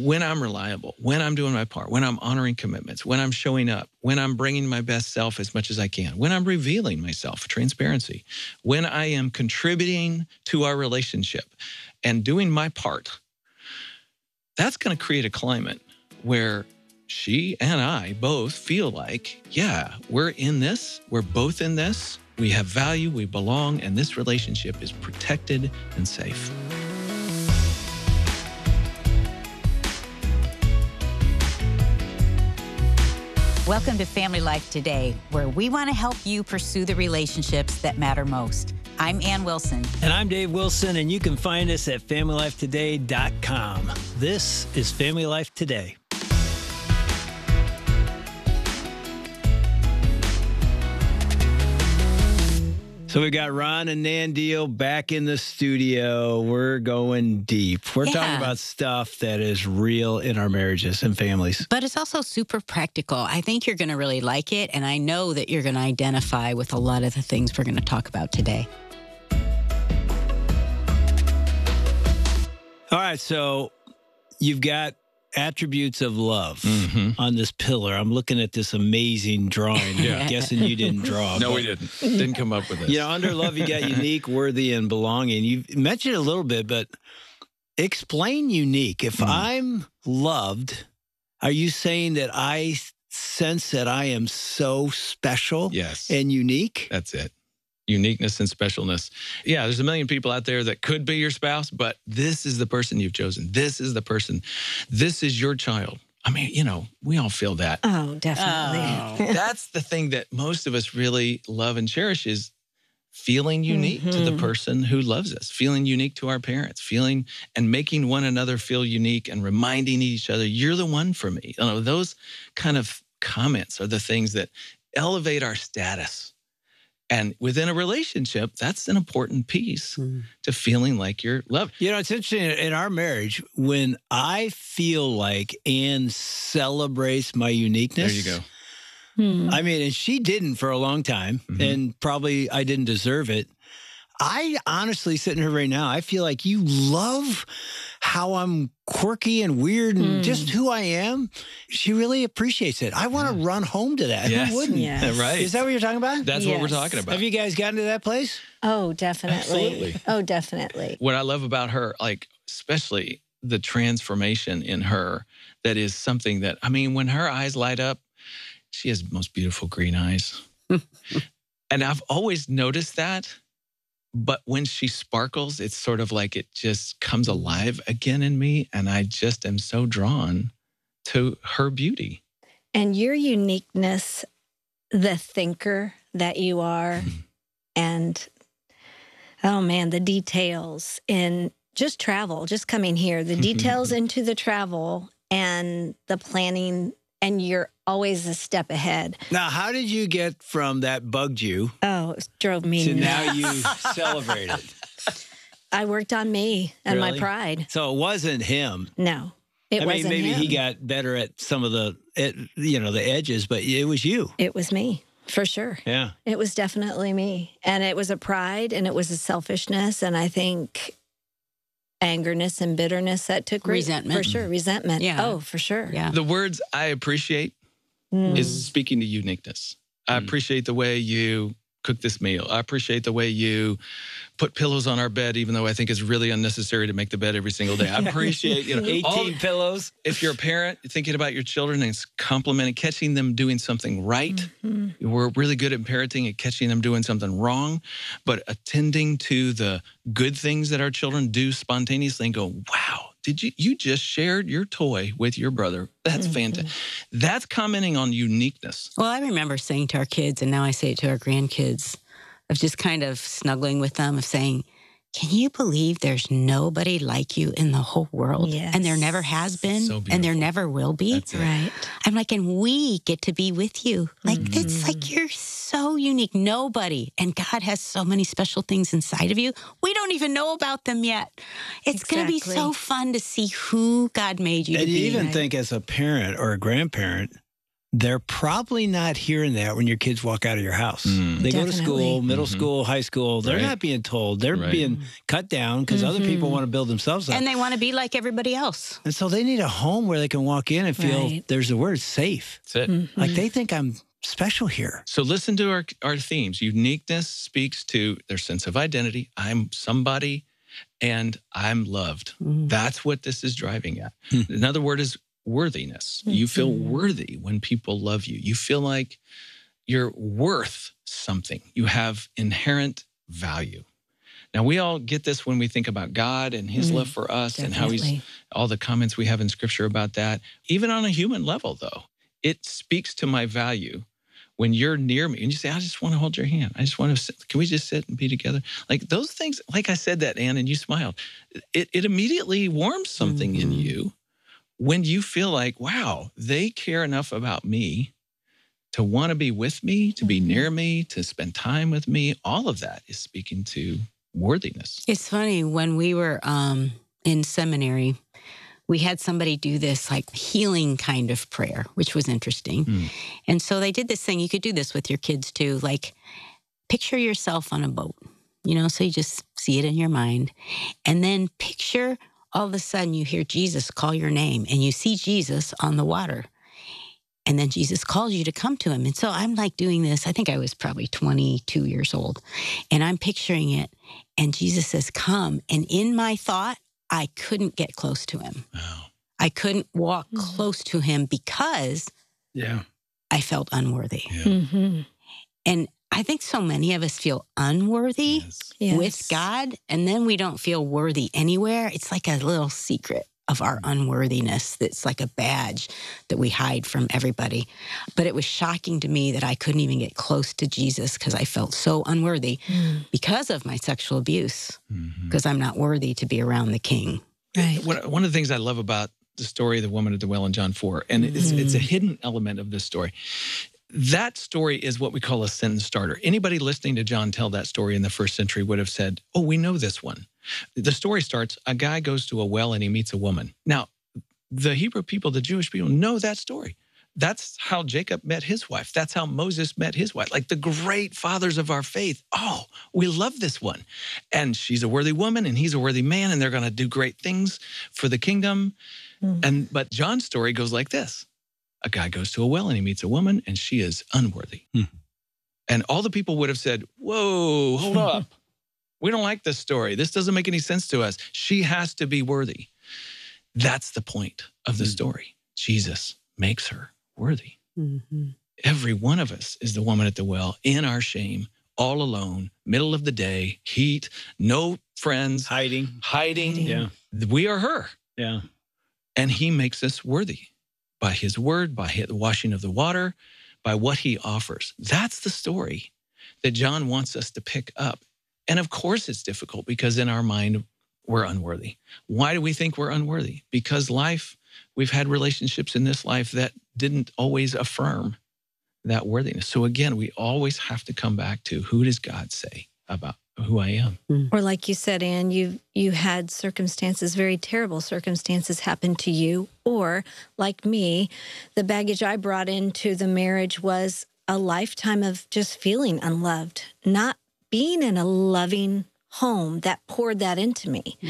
when I'm reliable, when I'm doing my part, when I'm honoring commitments, when I'm showing up, when I'm bringing my best self as much as I can, when I'm revealing myself, transparency, when I am contributing to our relationship and doing my part, that's going to create a climate where she and I both feel like, yeah, we're in this, we're both in this, we have value, we belong, and this relationship is protected and safe. Welcome to Family Life Today, where we want to help you pursue the relationships that matter most. I'm Ann Wilson. And I'm Dave Wilson, and you can find us at FamilyLifeToday.com. This is Family Life Today. So we got Ron and Nan Deal back in the studio. We're going deep. We're talking about stuff that is real in our marriages and families. But it's also super practical. I think you're going to really like it, and I know that you're going to identify with a lot of the things we're going to talk about today. All right, so you've got attributes of love on this pillar. I'm looking at this amazing drawing. Guessing you didn't draw. No, we didn't. Didn't come up with this. You know, under love, you got unique, worthy, and belonging. You mentioned it a little bit, but explain unique. If I'm loved, are you saying that I sense that I am so special and unique? That's it. Uniqueness and specialness. Yeah, there's a million people out there that could be your spouse, but this is the person you've chosen. This is the person. This is your child. I mean, you know, we all feel that. Oh, definitely. That's the thing that most of us really love and cherish is feeling unique to the person who loves us, feeling unique to our parents, feeling and making one another feel unique and reminding each other, you're the one for me. You know, those kind of comments are the things that elevate our status. And within a relationship, that's an important piece to feeling like you're loved. You know, it's interesting in our marriage, when I feel like Ann celebrates my uniqueness. There you go. I mean, and she didn't for a long time, and probably I didn't deserve it. I honestly, sitting here right now, I feel like you love how I'm quirky and weird and just who I am. She really appreciates it. I want to run home to that. Yes. Who wouldn't? Yes. Right. Is that what you're talking about? That's what we're talking about. Have you guys gotten to that place? Oh, definitely. Absolutely. Oh, definitely. What I love about her, like, especially the transformation in her, that is something that, I mean, when her eyes light up, she has the most beautiful green eyes. And I've always noticed that. But when she sparkles, it's sort of like it just comes alive again in me. And I just am so drawn to her beauty. And your uniqueness, the thinker that you are, and, oh man, the details in just travel, just coming here, the details into the travel and the planning, and you're always a step ahead. Now, how did you get from that bugged you Oh, it drove me to nuts. now you celebrate it? I worked on me and my Really? pride. So it wasn't him. No, it I mean, wasn't maybe him. he got better at some of the, the edges, but it was you. It was me, for sure. Yeah. It was definitely me. And it was a pride and it was a selfishness. And I think angerness and bitterness that took root. Resentment. For sure. Resentment. Yeah. Oh, for sure. Yeah. The words I appreciate is speaking to uniqueness. I appreciate the way you cook this meal. I appreciate the way you put pillows on our bed, even though I think it's really unnecessary to make the bed every single day. I appreciate, 18 pillows. If you're a parent, thinking about your children and complimenting, catching them doing something right. We're really good at parenting and catching them doing something wrong, but attending to the good things that our children do spontaneously and go, wow, you just shared your toy with your brother. That's fantastic. That's commenting on uniqueness. Well, I remember saying to our kids, and now I say it to our grandkids, of just kind of snuggling with them, of saying, can you believe there's nobody like you in the whole world? Yes. And there never has been, So and there beautiful. never will be. That's it. Right. I'm like, and we get to be with you. Like, it's like you're so unique. Nobody. And God has so many special things inside of you. We don't even know about them yet. It's going to be Exactly. so fun to see who God made you to And be. you even think as a parent or a grandparent, they're probably not hearing that when your kids walk out of your house. They go to school, middle school, high school. They're not being told. They're being cut down because other people want to build themselves up. And they want to be like everybody else. And so they need a home where they can walk in and feel, there's the word, safe. That's it. Like they think I'm special here. So listen to our themes. Uniqueness speaks to their sense of identity. I'm somebody and I'm loved. That's what this is driving at. Another word is worthiness. You feel worthy when people love you. You feel like you're worth something. You have inherent value. Now, we all get this when we think about God and his love for us and how he's, all the comments we have in scripture about that. Even on a human level, though, it speaks to my value when you're near me and you say, I just want to hold your hand. I just want to sit. Can we just sit and be together? Like those things, like I said that, Ann, and you smiled. It immediately warms something in you when you feel like, wow, they care enough about me to want to be with me, to be near me, to spend time with me. All of that is speaking to worthiness. It's funny, when we were in seminary, we had somebody do this like healing kind of prayer, which was interesting. And so they did this thing. You could do this with your kids too. Like picture yourself on a boat, so you just see it in your mind. And then picture all of a sudden you hear Jesus call your name and you see Jesus on the water. And then Jesus calls you to come to him. And so I'm like doing this. I think I was probably 22 years old. And I'm picturing it. And Jesus says, come. And in my thought, I couldn't get close to him. Wow. I couldn't walk close to him because I felt unworthy. And I think so many of us feel unworthy with God, and then we don't feel worthy anywhere. It's like a little secret of our unworthiness that's like a badge that we hide from everybody. But it was shocking to me that I couldn't even get close to Jesus because I felt so unworthy because of my sexual abuse, because I'm not worthy to be around the King. Right. One of the things I love about the story of the woman at the well in John 4, and it's a hidden element of this story. That story is what we call a sentence starter. Anybody listening to John tell that story in the first century would have said, oh, we know this one. The story starts, a guy goes to a well and he meets a woman. Now, the Hebrew people, the Jewish people know that story. That's how Jacob met his wife. That's how Moses met his wife. Like the great fathers of our faith. Oh, we love this one. And she's a worthy woman and he's a worthy man and they're going to do great things for the kingdom. But John's story goes like this. A guy goes to a well and he meets a woman and she is unworthy. And all the people would have said, whoa, hold up. We don't like this story. This doesn't make any sense to us. She has to be worthy. That's the point of the story. Jesus makes her worthy. Every one of us is the woman at the well in our shame, all alone, middle of the day, heat, no friends. Hiding. Yeah. We are her. Yeah. And he makes us worthy by his word, by the washing of the water, by what he offers. That's the story that John wants us to pick up. And of course it's difficult because in our mind, we're unworthy. Why do we think we're unworthy? Because we've had relationships in this life that didn't always affirm that worthiness. So again, we always have to come back to who does God say about who I am? Or like you said, Ann, you had circumstances, very terrible circumstances happen to you. Or like me, the baggage I brought into the marriage was a lifetime of just feeling unloved, not being in a loving home that poured that into me.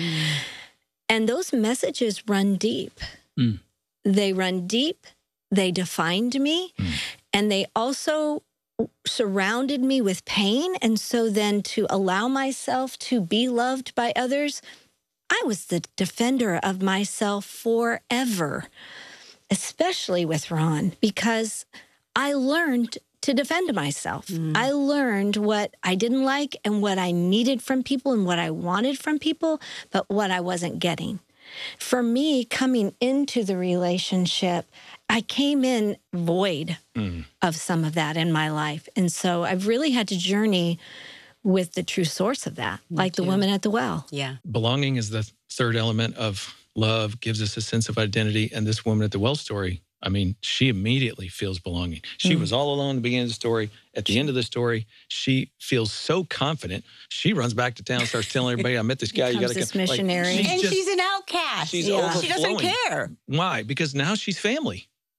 And those messages run deep. They run deep. They defined me. And they also surrounded me with pain. And so then to allow myself to be loved by others, I was the defender of myself forever, especially with Ron, because I learned to defend myself. I learned what I didn't like and what I needed from people and what I wanted from people, but what I wasn't getting. For me, coming into the relationship, I came in void of some of that in my life. And so I've really had to journey with the true source of that, like the woman at the well. Yeah. Belonging is the third element of love, gives us a sense of identity. And this woman at the well story, I mean, she immediately feels belonging. She was all alone at the beginning of the story. At the end of the story, she feels so confident. She runs back to town, starts telling everybody, I met this guy. You got to this missionary. She's an outcast. She's She overflowing. doesn't care. Why? Because now she's family.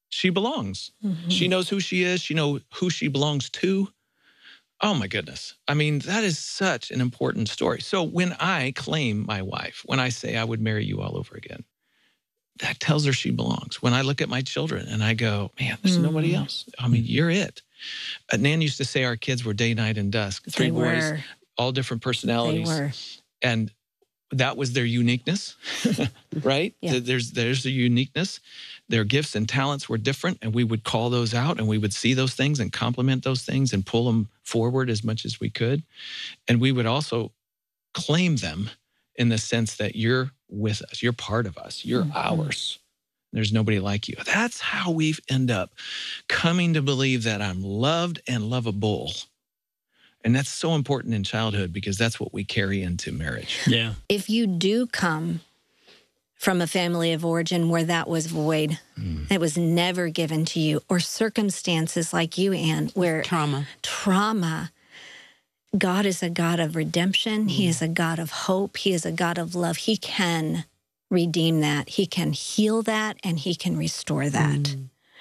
she belongs. She knows who she is. She knows who she belongs to. Oh my goodness. I mean, that is such an important story. So when I claim my wife, when I say I would marry you all over again, that tells her she belongs. When I look at my children and I go, man, there's nobody else. I mean, you're it. Nan used to say our kids were day, night, and dusk. Three boys, all different personalities. They were. And that was their uniqueness, right? Yeah. There's the uniqueness. Their gifts and talents were different, and we would call those out, and we would see those things and compliment those things and pull them forward as much as we could. And we would also claim them in the sense that you're with us, you're part of us, you're ours. There's nobody like you. That's how we've end up coming to believe that I'm loved and lovable. And that's so important in childhood because that's what we carry into marriage. Yeah. If you do come from a family of origin where that was void, it was never given to you, or circumstances like you, Ann, where trauma, God is a God of redemption. He is a God of hope. He is a God of love. He can redeem that. He can heal that, and he can restore that.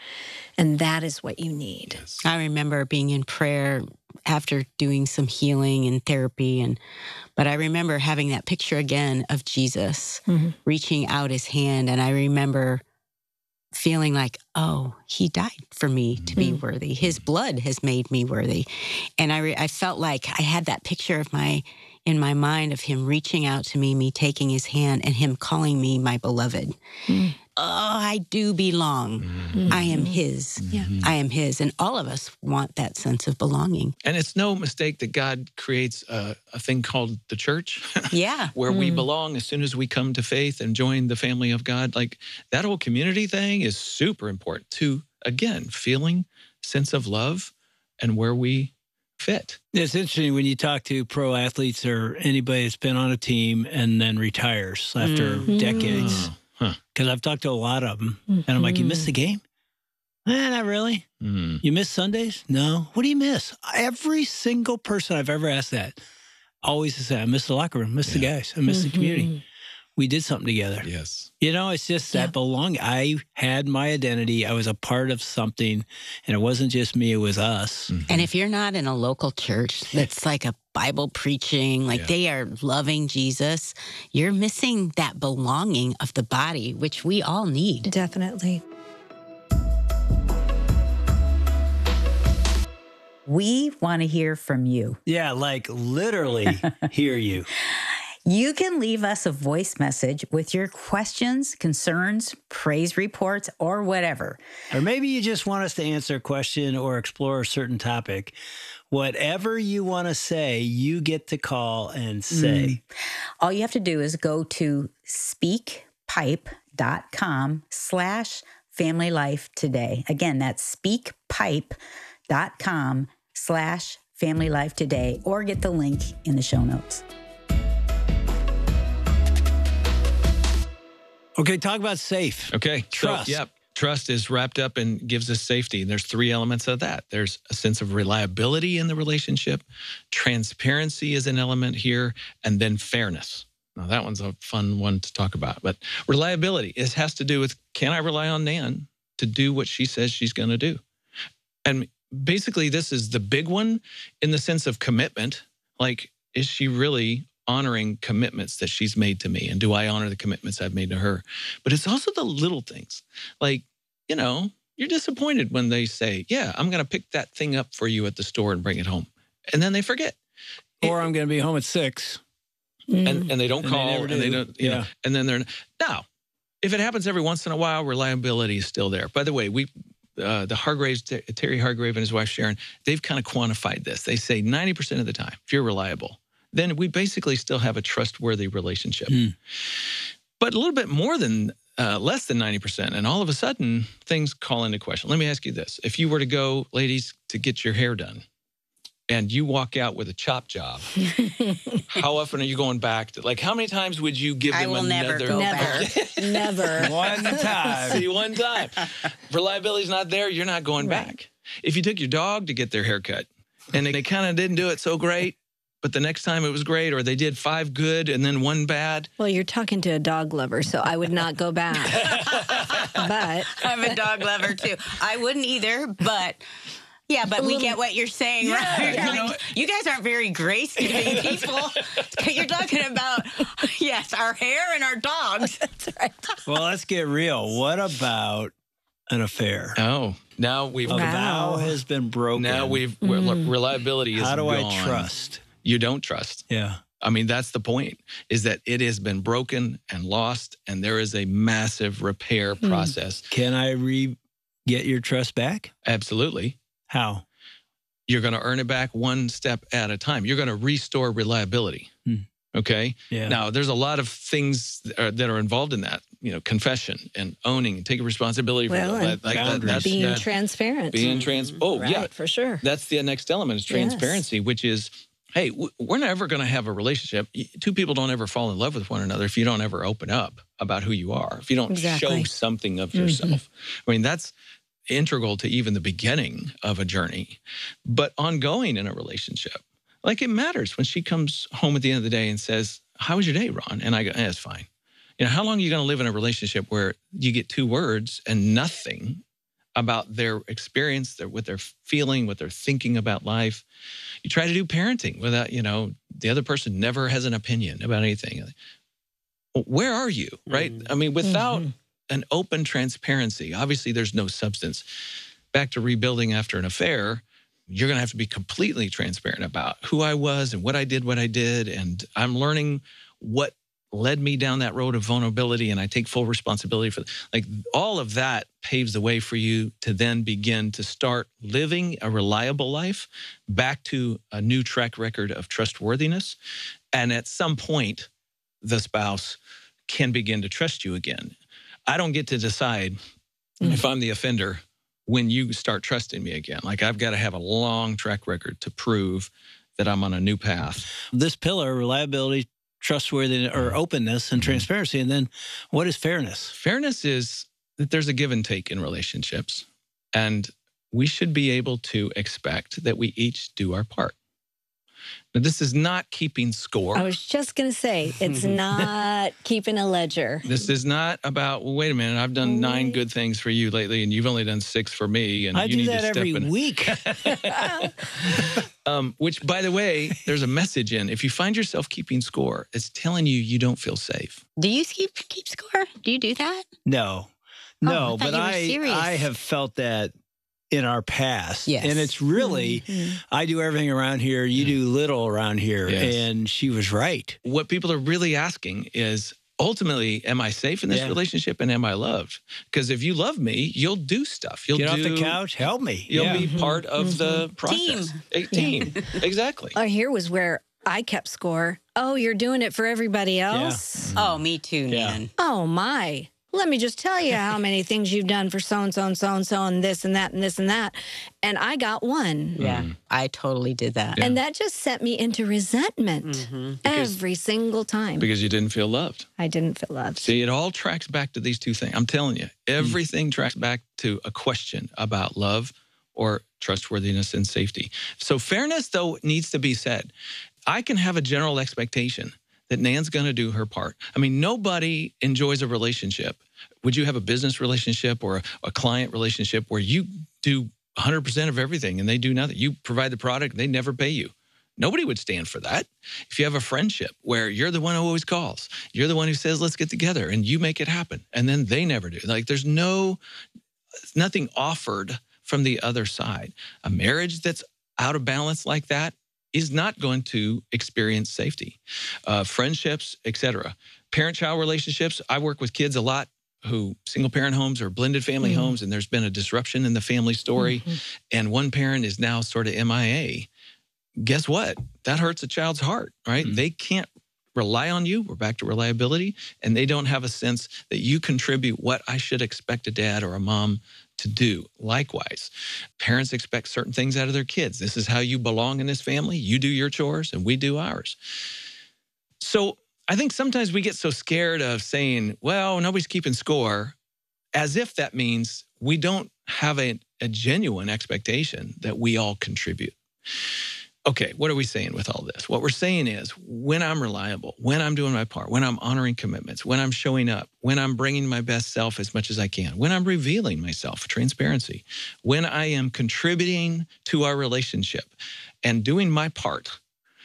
And that is what you need. Yes. I remember being in prayer after doing some healing and therapy, but I remember having that picture again of Jesus reaching out his hand, and I remember feeling like, oh, he died for me to be worthy. His blood has made me worthy. And I felt like I had that picture in my mind of him reaching out to me taking his hand, and him calling me my beloved. Oh, I do belong. I am his. I am his. And all of us want that sense of belonging. And it's no mistake that God creates a thing called the church. Yeah. Where we belong as soon as we come to faith and join the family of God. Like that whole community thing is super important to, again, feeling sense of love and where we fit. It's interesting when you talk to pro athletes or anybody that's been on a team and then retires after decades. Because I've talked to a lot of them, and I'm like, you missed the game? Not really. You miss Sundays? No. What do you miss? Every single person I've ever asked that always to say, I miss the locker room, miss the guys, I miss the community. We did something together. Yes. You know, it's just that belonging. I had my identity. I was a part of something, and it wasn't just me, it was us. And if you're not in a local church that's like a Bible preaching, like they are loving Jesus, you're missing that belonging of the body, which we all need. Definitely. We want to hear from you. Yeah, like literally hear you. You can leave us a voice message with your questions, concerns, praise reports, or whatever. Or maybe you just want us to answer a question or explore a certain topic. Whatever you want to say, you get to call and say. All you have to do is go to speakpipe.com/familylifetoday. Again, that's speakpipe.com/familylifetoday, or get the link in the show notes. Okay, talk about safe. Okay. Trust. So, trust is wrapped up and gives us safety. And there's three elements of that. There's a sense of reliability in the relationship. Transparency is an element here. And then fairness. Now, that one's a fun one to talk about. But reliability, it has to do with, can I rely on Nan to do what she says she's going to do? And basically, this is the big one in the sense of commitment. Like, is she really honoring commitments that she's made to me? And do I honor the commitments I've made to her? But it's also the little things. Like, you know, you're disappointed when they say, yeah, I'm going to pick that thing up for you at the store and bring it home. And then they forget. Or I'm going to be home at 6. And they don't call. They never do. And they don't, you know, and then they're, now, if it happens every once in a while, reliability is still there. By the way, the Hargraves, Terry Hargrave and his wife Sharon, they've kind of quantified this. They say 90% of the time, if you're reliable, then we basically still have a trustworthy relationship. But a little bit more than, less than 90%, and all of a sudden, things call into question. Let me ask you this. If you were to go, ladies, to get your hair done, and you walk out with a chop job, how often are you going back to, like, how many times would you give them I will another? never go back. Never. One time. See, one time. Reliability's not there, you're not going back. If you took your dog to get their hair cut, and they kind of didn't do it so great, but the next time it was great, or they did 5 good and then 1 bad. Well, you're talking to a dog lover, so I would not go back. But I'm a dog lover too. I wouldn't either, but yeah, but we get what you're saying, right? Yeah. You guys aren't very grace-giving people. You're talking about, yes, our hair and our dogs. that's right. Well, let's get real. What about an affair? Oh, now we've A Wow. vow has been broken. now we've reliability is How do gone. I trust? You don't trust. Yeah. I mean, that's the point, is that it has been broken and lost, and there is a massive repair process. Can I get your trust back? Absolutely. How? You're going to earn it back one step at a time. You're going to restore reliability. Okay. Yeah. Now, there's a lot of things that are involved in that. Confession and owning and taking responsibility for Well, that. and boundaries. being transparent. Being Oh, right, yeah. for sure. That's the next element is transparency, which is, hey, we're never going to have a relationship. 2 people don't ever fall in love with one another if you don't ever open up about who you are, if you don't Exactly. show something of yourself. I mean, that's integral to even the beginning of a journey, but ongoing in a relationship. Like, it matters when she comes home at the end of the day and says, "How was your day, Ron?" And I go, "It's fine." How long are you going to live in a relationship where you get 2 words and nothing about their experience, what they're feeling, what they're thinking about life? You try to do parenting without, the other person never has an opinion about anything. Where are you, right? I mean, without an open transparency, obviously there's no substance. Back to rebuilding after an affair, you're going to have to be completely transparent about who I was and what I did. And I'm learning what led me down that road of vulnerability, and I take full responsibility for all of that paves the way for you to then begin to start living a reliable life back to a new track record of trustworthiness. And at some point, the spouse can begin to trust you again. I don't get to decide if I'm the offender when you start trusting me again. I've got to have a long track record to prove that I'm on a new path. This pillar, reliability, trustworthiness, or openness and transparency. And then what is fairness? Fairness is that there's a give and take in relationships. And we should be able to expect that we each do our part. Now, this is not keeping score. I was just going to say, it's not keeping a ledger. This is not about, well, wait a minute, I've done 9 good things for you lately, and you've only done 6 for me. And I you do need that to step every in. week. Which, by the way, there's a message in. If you find yourself keeping score, it's telling you don't feel safe. Do you keep score? Do you do that? No, I thought but you were serious. I have felt that in our past. Yes. And it's really, I do everything around here, you do little around here. Yes. And she was right. What people are really asking is, ultimately, am I safe in this relationship and am I loved? Because if you love me, you'll do stuff. You'll Get off the couch, help me. You'll be part of the process. Team. Exactly. Here was where I kept score. Oh, you're doing it for everybody else? Oh, me too, Nan. Oh, my. Let me just tell you how many things you've done for so-and-so and so-and-so and this and that and this and that. And I got 1. Yeah, I totally did that. And that just sent me into resentment every single time. Because you didn't feel loved. I didn't feel loved. See, it all tracks back to these 2 things. I'm telling you, everything tracks back to a question about love or trustworthiness and safety. So fairness, though, needs to be said. I can have a general expectation that Nan's going to do her part. I mean, nobody enjoys a relationship. Would you have a business relationship or a client relationship where you do 100% of everything and they do nothing? You provide the product, they never pay you. Nobody would stand for that. If you have a friendship where you're the one who always calls, you're the one who says, let's get together, and you make it happen, and then they never do. There's nothing offered from the other side. A marriage that's out of balance like that is not going to experience safety. Friendships, etc. Parent-child relationships. I work with kids a lot who single-parent homes or blended family homes, and there's been a disruption in the family story, and one parent is now sort of MIA. Guess what? That hurts a child's heart, right? They can't rely on you. We're back to reliability, and they don't have a sense that you contribute what I should expect a dad or a mom to do. Likewise, parents expect certain things out of their kids. This is how you belong in this family. You do your chores and we do ours. So I think sometimes we get so scared of saying, well, nobody's keeping score, as if that means we don't have a genuine expectation that we all contribute. Okay, what are we saying with all this? What we're saying is when I'm reliable, when I'm doing my part, when I'm honoring commitments, when I'm showing up, when I'm bringing my best self as much as I can, when I'm revealing myself, transparency, when I am contributing to our relationship and doing my part,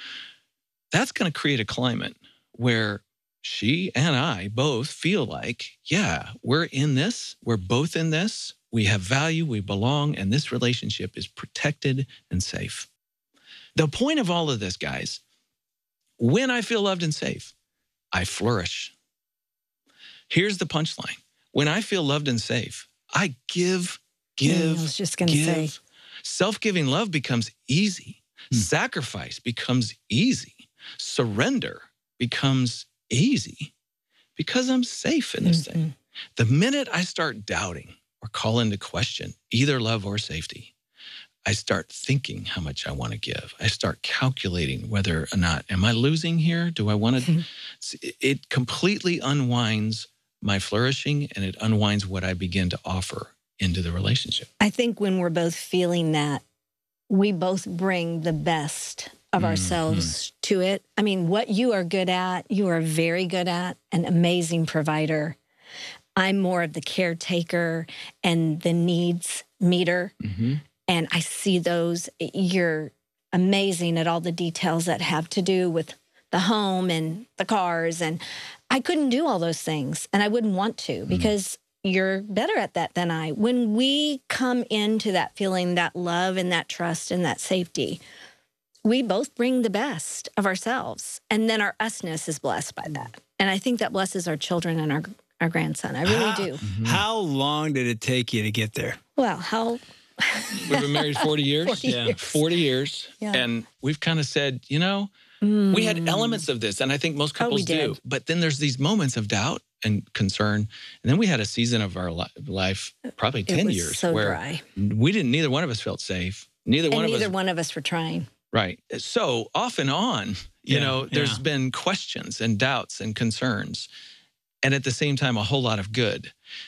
that's going to create a climate where she and I both feel like, yeah, we're in this. We're both in this. We have value. We belong. And this relationship is protected and safe. The point of all of this, guys, when I feel loved and safe, I flourish. Here's the punchline. When I feel loved and safe, I give. I was just going to say. Self-giving love becomes easy. Sacrifice becomes easy. Surrender becomes easy because I'm safe in this thing. The minute I start doubting or call into question either love or safety, I start thinking how much I want to give. I start calculating whether or not, am I losing here? Do I want to? It completely unwinds my flourishing and it unwinds what I begin to offer into the relationship. I think when we're both feeling that, we both bring the best of ourselves to it. I mean, what you are good at, you are very good at, an amazing provider. I'm more of the caretaker and the needs meter. And I see those. You're amazing at all the details that have to do with the home and the cars. And I couldn't do all those things. And I wouldn't want to because you're better at that than I. When we come into that feeling, that love and that trust and that safety, we both bring the best of ourselves. And then our usness is blessed by that. And I think that blesses our children and our grandson. I really do. How long did it take you to get there? Well, how... We've been married 40 years. 40 years. 40 years. Yeah. And we've kind of said, you know, we had elements of this, and I think most couples do. But then there's these moments of doubt and concern. And then we had a season of our life, probably 10 years, so where dry. neither one of us felt safe. Neither one of us were trying. Right. So off and on, you know, there's been questions and doubts and concerns. And at the same time, a whole lot of good.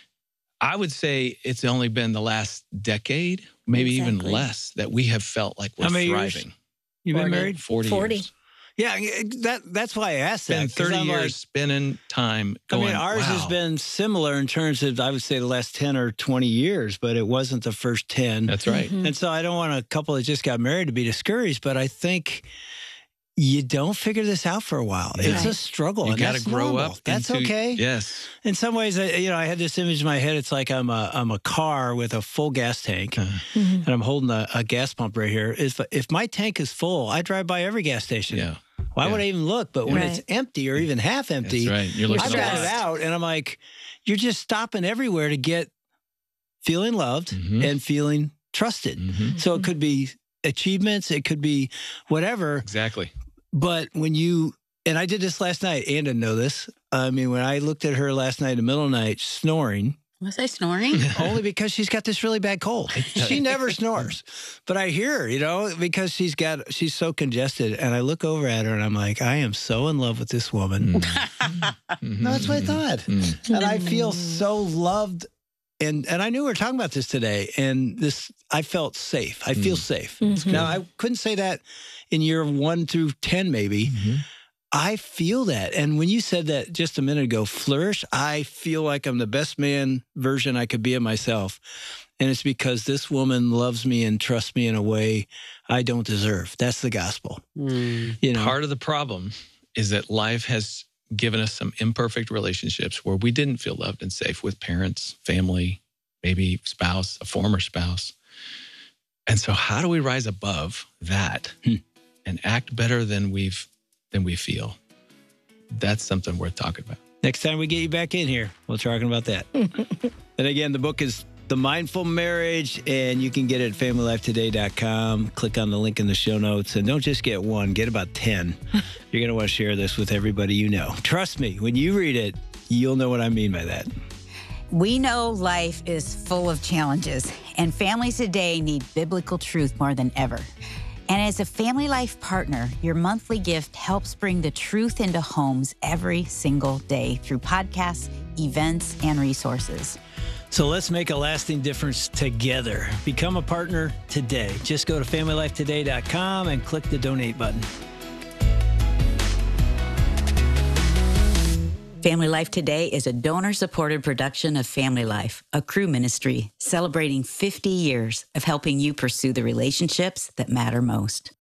I would say it's only been the last decade, maybe even less, that we have felt like we're thriving. Years? You've been married? 40 years. Yeah, that's why I asked that. Been 30 years spending time going, ours has been similar in terms of, I would say, the last 10 or 20 years, but it wasn't the first 10. That's right. And so I don't want a couple that just got married to be discouraged, but I think you don't figure this out for a while. Yeah. It's a struggle. You got to grow up. That's okay. Yes. In some ways, I had this image in my head. It's like I'm a car with a full gas tank, and I'm holding a gas pump right here. If my tank is full, I drive by every gas station. Yeah. Why would I even look? But when it's empty or even half empty, that's right. You're looking I got it out, and I'm like, you're just stopping everywhere to get feeling loved and feeling trusted. So it could be achievements, it could be whatever. Exactly. But when and I did this last night, Ann didn't know this. I mean, when I looked at her last night in the middle of the night snoring. Was I snoring? Only because she's got this really bad cold. She never snores. But I hear her, you know, because she's so congested. And I look over at her and I'm like, I am so in love with this woman. No, that's what I thought. And I feel so loved. And I knew we were talking about this today. And I felt safe. I feel safe. Now, I couldn't say that in year 1 through 10, maybe. I feel that. And when you said that just a minute ago, flourish, I feel like I'm the best man version I could be of myself. And it's because this woman loves me and trusts me in a way I don't deserve. That's the gospel. You know? Part of the problem is that life has given us some imperfect relationships where we didn't feel loved and safe with parents, family, maybe spouse, a former spouse. And so how do we rise above that and act better than we feel? That's something worth talking about. Next time we get you back in here, we'll talk about that. And again, the book is The Mindful Marriage, and you can get it at familylifetoday.com. Click on the link in the show notes, and don't just get one, get about 10. You're going to want to share this with everybody you know. Trust me, when you read it, you'll know what I mean by that. We know life is full of challenges, and families today need biblical truth more than ever. And as a Family Life partner, your monthly gift helps bring the truth into homes every single day through podcasts, events, and resources. So let's make a lasting difference together. Become a partner today. Just go to familylifetoday.com and click the donate button. Family Life Today is a donor-supported production of Family Life, a Cru ministry celebrating 50 years of helping you pursue the relationships that matter most.